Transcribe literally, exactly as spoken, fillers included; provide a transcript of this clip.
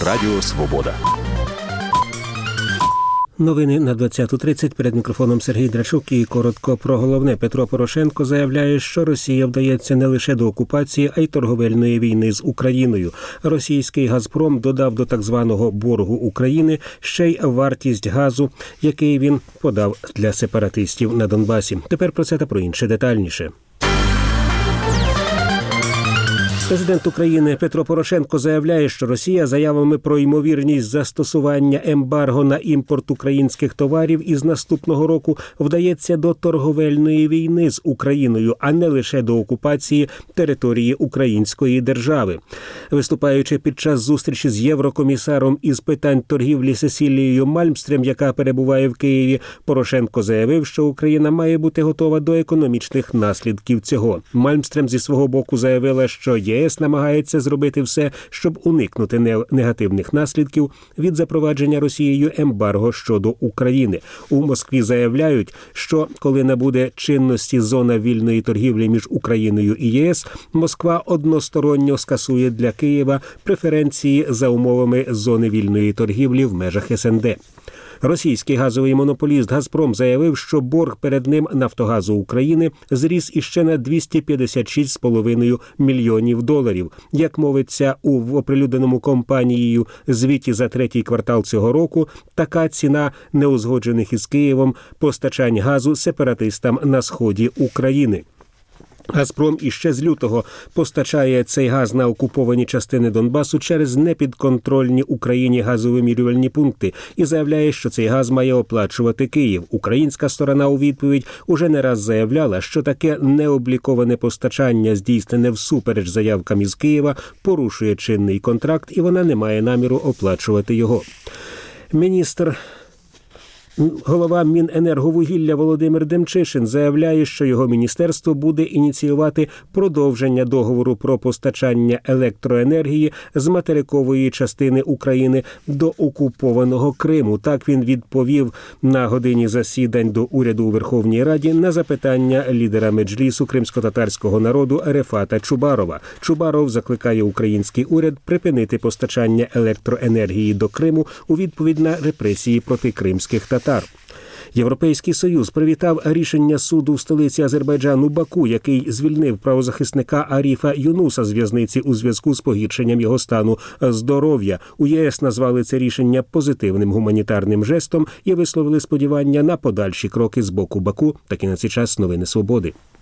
Радіо Свобода. Новини на двадцяту тридцять. Перед мікрофоном Сергій Драчук і коротко про головне. Петро Порошенко заявляє, що Росія вдається не лише до окупації, а й торговельної війни з Україною. Російський «Газпром» додав до так званого боргу України ще й вартість газу, який він подав для сепаратистів на Донбасі. Тепер про це та про інше детальніше. Президент України Петро Порошенко заявляє, що Росія заявами про ймовірність застосування ембарго на імпорт українських товарів із наступного року вдається до торговельної війни з Україною, а не лише до окупації території української держави. Виступаючи під час зустрічі з єврокомісаром із питань торгівлі Сесілією Мальмстрем, яка перебуває в Києві, Порошенко заявив, що Україна має бути готова до економічних наслідків цього. Мальмстрем зі свого боку заявила, що є ЄС намагається зробити все, щоб уникнути негативних наслідків від запровадження Росією ембарго щодо України. У Москві заявляють, що коли набуде чинності зона вільної торгівлі між Україною і ЄС, Москва односторонньо скасує для Києва преференції за умовами зони вільної торгівлі в межах ес ен де. Російський газовий монополіст «Газпром» заявив, що борг перед ним «Нафтогазу України» зріс іще на двісті п'ятдесят шість з половиною мільйонів доларів. Як мовиться у оприлюдненому компанією звіті за третій квартал цього року, така ціна неузгоджених із Києвом постачань газу сепаратистам на сході України. «Газпром» іще з лютого постачає цей газ на окуповані частини Донбасу через непідконтрольні Україні газовимірювальні пункти і заявляє, що цей газ має оплачувати Київ. Українська сторона у відповідь уже не раз заявляла, що таке необліковане постачання, здійснене всупереч заявкам із Києва, порушує чинний контракт і вона не має наміру оплачувати його. Міністр Голова Міненерговугілля Володимир Демчишин заявляє, що його міністерство буде ініціювати продовження договору про постачання електроенергії з материкової частини України до окупованого Криму. Так він відповів на годині засідань до уряду у Верховній Раді на запитання лідера Меджлісу кримськотатарського народу Рефата Чубарова. Чубаров закликає український уряд припинити постачання електроенергії до Криму у відповідь на репресії проти кримських татар. Європейський Союз привітав рішення суду в столиці Азербайджану Баку, який звільнив правозахисника Аріфа Юнуса з в'язниці у зв'язку з погіршенням його стану здоров'я. У ЄС назвали це рішення позитивним гуманітарним жестом і висловили сподівання на подальші кроки з боку Баку. Такі на цей час новини Свободи.